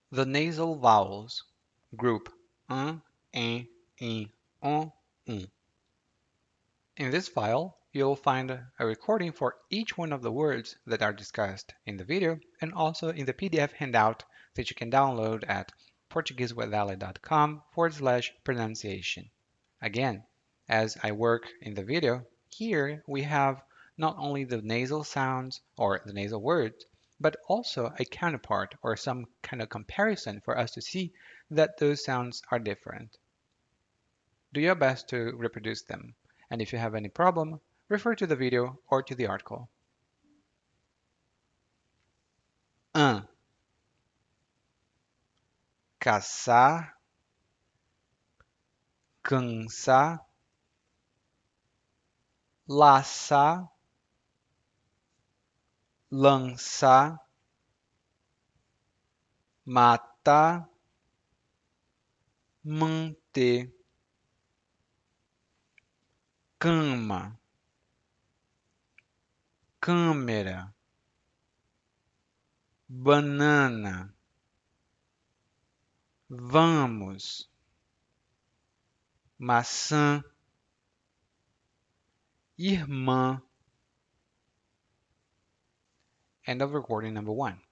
The nasal vowels group in, on. In this file, you'll find a recording for each one of the words that are discussed in the video and also in the PDF handout that you can download at portuguesewithali.com/pronunciation. Again, as I work in the video, here we have not only the nasal sounds or the nasal words, but also a counterpart or some kind of comparison for us to see that those sounds are different. Do your best to reproduce them, and if you have any problem, refer to the video or to the article. Un, caçar, cansar, laçar, lançar, matar, manter, cama, câmera, banana, vamos, maçã, irmã. End of recording number 1.